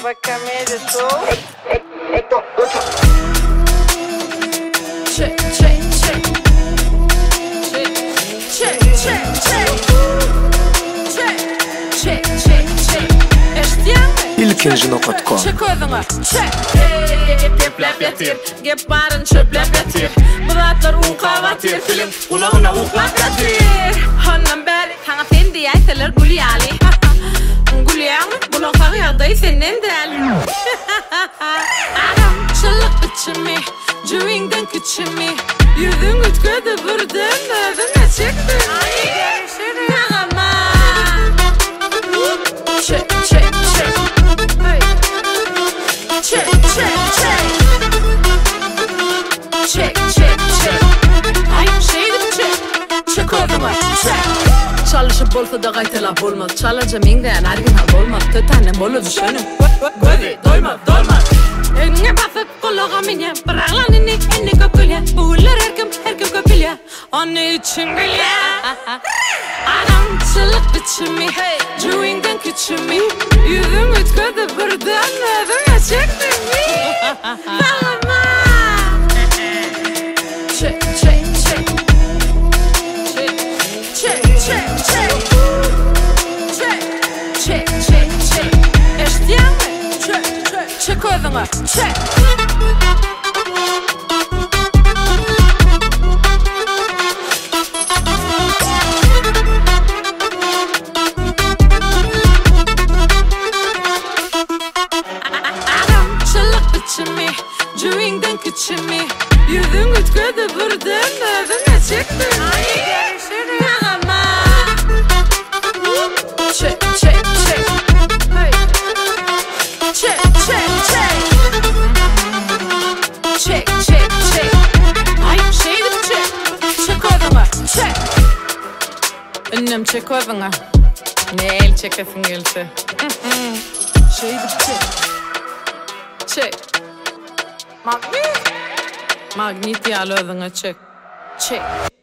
Bacamere so. Check, check, check. Check, check, check, check. Check, check, check. ilkinjino.com Check ödünü. Check. Geplep yatir. Gep barın çöplep yatir. Muratlar uqavatir. Film kulağına uqlap yatir. Hanım beri kana fendi ayseler gulyali. Gulyan bunu kağıda senin del. Adam çılık içimi. Cüvingden küçümü. Yüzün ütködü vurdun. Ödüne çıktı. Ağama. Check, check, check. Check, check, check. Check, check, check. Ay şeydi check. Check ödümü. Check. Çalışıp bolsa da gaytela bolmaz. Çalınca mingden her gün hal olmaz. Tötanem bolu düşünüm. Gözi doymaz, doymaz. Önüne basıp kulağa minye. Bıraklan inni köpülye. Buğular her kim köpülye. Onun için gülye. Adam çılık biçimi. Cüvingden küçümü. Yüzün ütködü buradan. Ödüne çıktı mi? Sağlama. Check, check, check. Check, check, check. Check, check, check, check. Eşityen mi? Check, check. Check ödünü. Check. Adam çılık biçimi. Cüvingden küçümü. Yüzün ütködü buradan. Ödüne çıktı. Sağlama. Check, check, check. Check, check, check. Check, check, check. Ay şeydi check. Check ödünü. Check. Önüm check ödünü. Ne el çekesin gelse. Şeydi check. Check. Magnet. Magnet ya ödünü check. Check.